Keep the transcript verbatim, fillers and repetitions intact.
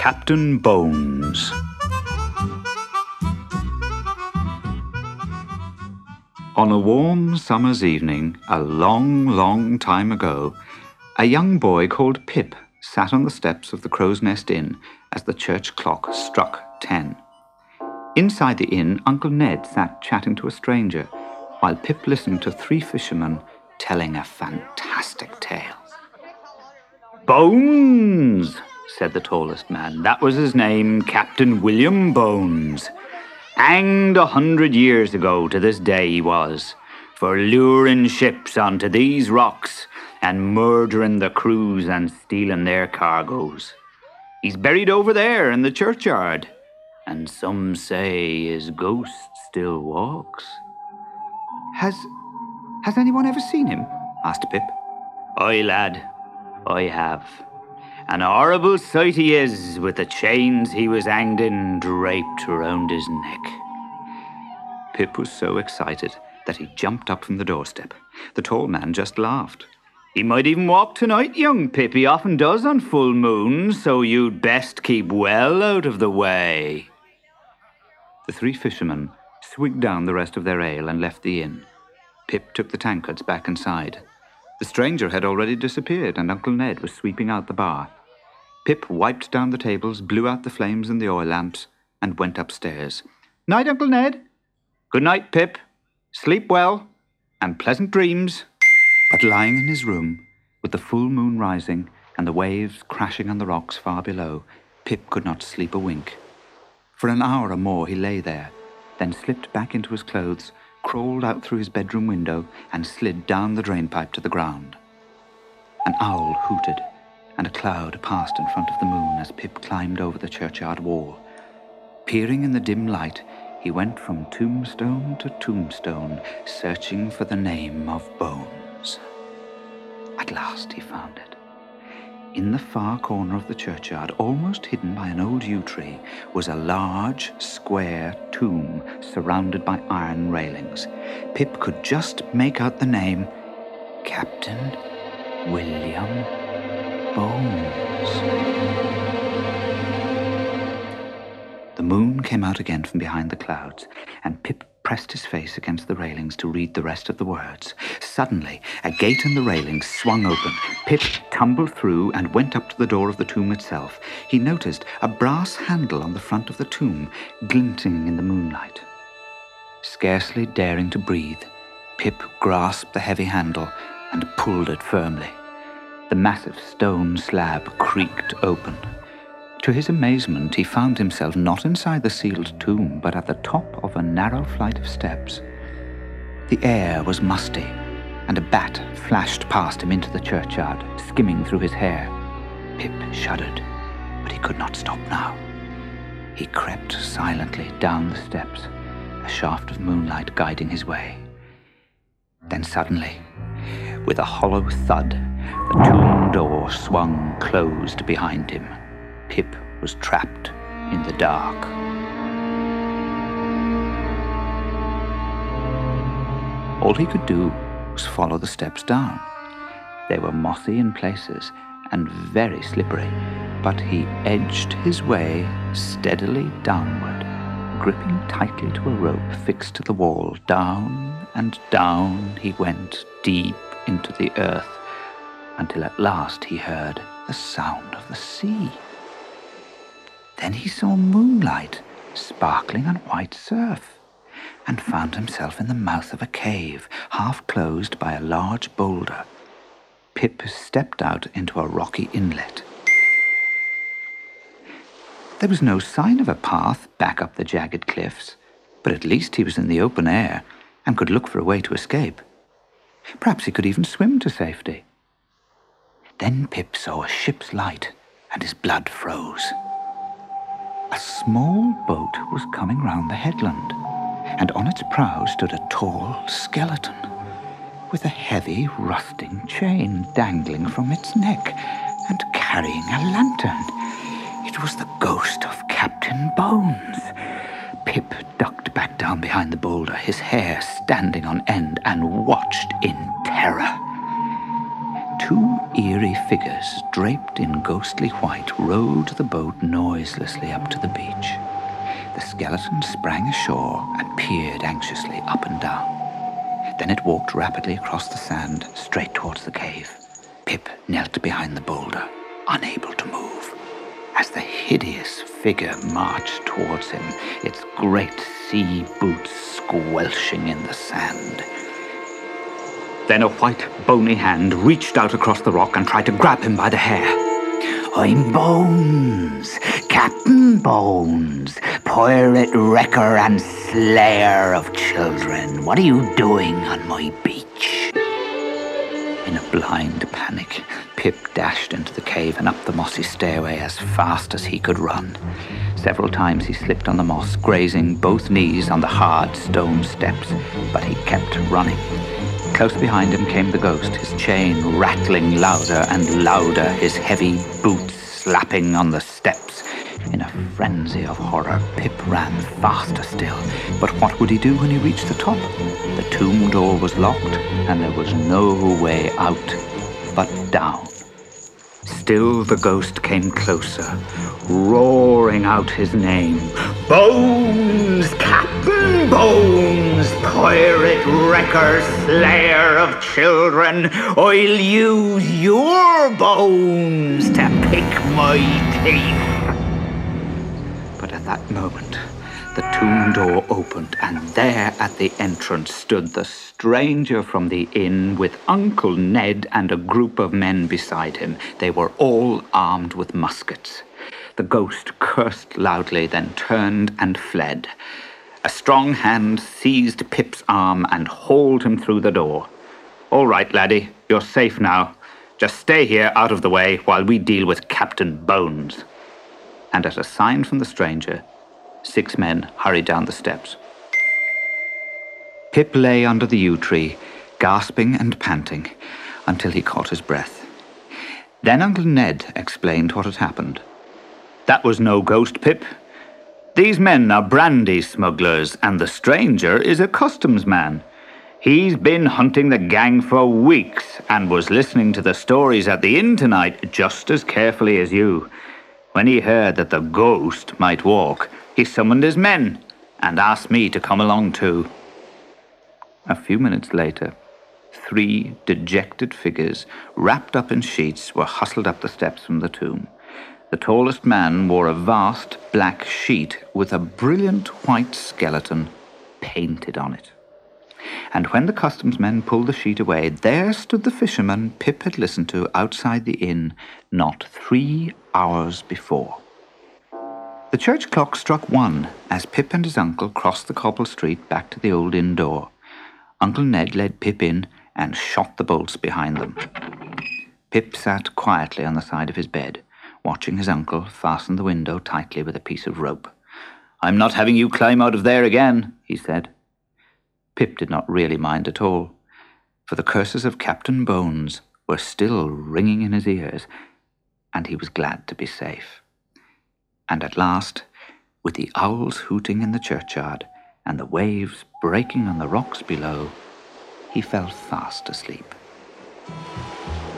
Captain Bones. On a warm summer's evening, a long, long time ago, a young boy called Pip sat on the steps of the Crow's Nest Inn as the church clock struck ten. Inside the inn, Uncle Ned sat chatting to a stranger, while Pip listened to three fishermen telling a fantastic tale. "Bones," said the tallest man. That was his name, Captain William Bones. Hanged a hundred years ago to this day he was, for luring ships onto these rocks and murdering the crews and stealing their cargoes. He's buried over there in the churchyard, and some say his ghost still walks. Has, has anyone ever seen him? Asked Pip. Aye, lad, I have. An horrible sight he is, with the chains he was hanged in draped round his neck. Pip was so excited that he jumped up from the doorstep. The tall man just laughed. He might even walk tonight, young Pip. He often does on full moon, so you'd best keep well out of the way. The three fishermen swigged down the rest of their ale and left the inn. Pip took the tankards back inside. The stranger had already disappeared, and Uncle Ned was sweeping out the bar. Pip wiped down the tables, blew out the flames in the oil lamps, and went upstairs. Night, Uncle Ned. Good night, Pip. Sleep well, and pleasant dreams. But lying in his room, with the full moon rising and the waves crashing on the rocks far below, Pip could not sleep a wink. For an hour or more he lay there, then slipped back into his clothes, crawled out through his bedroom window, and slid down the drainpipe to the ground. An owl hooted, and a cloud passed in front of the moon as Pip climbed over the churchyard wall. Peering in the dim light, he went from tombstone to tombstone, searching for the name of Bones. At last he found it. In the far corner of the churchyard, almost hidden by an old yew tree, was a large, square tomb surrounded by iron railings. Pip could just make out the name, Captain William Bones. The moon came out again from behind the clouds, and Pip pressed his face against the railings to read the rest of the words. Suddenly, a gate in the railings swung open. Pip tumbled through and went up to the door of the tomb itself. He noticed a brass handle on the front of the tomb, glinting in the moonlight. Scarcely daring to breathe, Pip grasped the heavy handle and pulled it firmly. The massive stone slab creaked open. To his amazement, he found himself not inside the sealed tomb, but at the top of a narrow flight of steps. The air was musty, and a bat flashed past him into the churchyard, skimming through his hair. Pip shuddered, but he could not stop now. He crept silently down the steps, a shaft of moonlight guiding his way. Then suddenly, with a hollow thud, the tomb door swung closed behind him. Pip was trapped in the dark. All he could do was follow the steps down. They were mossy in places and very slippery, but he edged his way steadily downward, gripping tightly to a rope fixed to the wall. Down and down he went, deep into the earth, until at last he heard the sound of the sea. Then he saw moonlight sparkling on white surf, and found himself in the mouth of a cave, half closed by a large boulder. Pip stepped out into a rocky inlet. There was no sign of a path back up the jagged cliffs, but at least he was in the open air and could look for a way to escape. Perhaps he could even swim to safety. Then Pip saw a ship's light, and his blood froze. A small boat was coming round the headland, and on its prow stood a tall skeleton, with a heavy, rusting chain dangling from its neck, and carrying a lantern. It was the ghost of Captain Bones. Pip ducked back down behind the boulder, his hair standing on end, and watched in terror. two eerie figures, draped in ghostly white, rowed the boat noiselessly up to the beach. The skeleton sprang ashore and peered anxiously up and down. Then it walked rapidly across the sand, straight towards the cave. Pip knelt behind the boulder, unable to move, as the hideous figure marched towards him, its great sea boots squelching in the sand. Then a white, bony hand reached out across the rock and tried to grab him by the hair. "I'm Bones, Captain Bones, pirate wrecker and slayer of children. What are you doing on my beach?" In a blind panic, Pip dashed into the cave and up the mossy stairway as fast as he could run. Several times he slipped on the moss, grazing both knees on the hard stone steps, but he kept running. Close behind him came the ghost, his chain rattling louder and louder, his heavy boots slapping on the steps. In a frenzy of horror, Pip ran faster still. But what would he do when he reached the top? The tomb door was locked, and there was no way out but down. Still the ghost came closer, roaring out his name. "Bones, Captain Bones, pirate wrecker, slayer of children, I'll use your bones to pick my teeth." But at that moment, the tomb door opened, and there at the entrance stood the stranger from the inn with Uncle Ned and a group of men beside him. They were all armed with muskets. The ghost cursed loudly, then turned and fled. A strong hand seized Pip's arm and hauled him through the door. "All right, laddie, you're safe now. Just stay here out of the way while we deal with Captain Bones." And at a sign from the stranger, six men hurried down the steps. Pip lay under the yew tree, gasping and panting, until he caught his breath. Then Uncle Ned explained what had happened. "That was no ghost, Pip. These men are brandy smugglers, and the stranger is a customs man. He's been hunting the gang for weeks and was listening to the stories at the inn tonight just as carefully as you. When he heard that the ghost might walk, he summoned his men and asked me to come along too." A few minutes later, three dejected figures, wrapped up in sheets, were hustled up the steps from the tomb. The tallest man wore a vast black sheet with a brilliant white skeleton painted on it. And when the customs men pulled the sheet away, there stood the fisherman Pip had listened to outside the inn not three hours before. The church clock struck one as Pip and his uncle crossed the cobble street back to the old inn door. Uncle Ned led Pip in and shot the bolts behind them. Pip sat quietly on the side of his bed, watching his uncle fasten the window tightly with a piece of rope. "I'm not having you climb out of there again," he said. Pip did not really mind at all, for the curses of Captain Bones were still ringing in his ears, and he was glad to be safe. And at last, with the owls hooting in the churchyard and the waves breaking on the rocks below, he fell fast asleep.